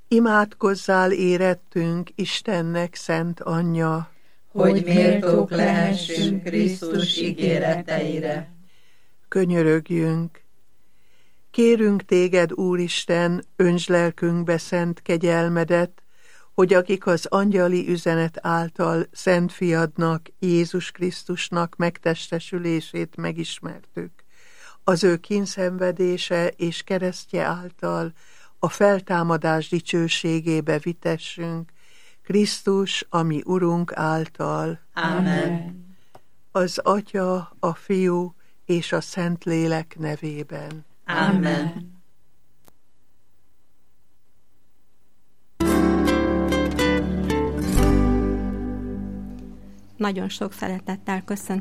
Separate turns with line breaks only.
Imádkozzál érettünk, Istennek szent anyja,
hogy méltók lehessünk Krisztus ígéreteire.
Könyörögjünk! Kérünk téged, Úristen, öntsd lelkünkbe szent kegyelmedet, hogy akik az angyali üzenet által Szent Fiadnak, Jézus Krisztusnak megtestesülését megismertük, az ő kínszenvedése és keresztje által a feltámadás dicsőségébe vitessünk, Krisztus, a mi Urunk által.
Amen.
Az Atya, a Fiú és a Szentlélek nevében.
Amen.
Nagyon sok szeretettel köszöntöm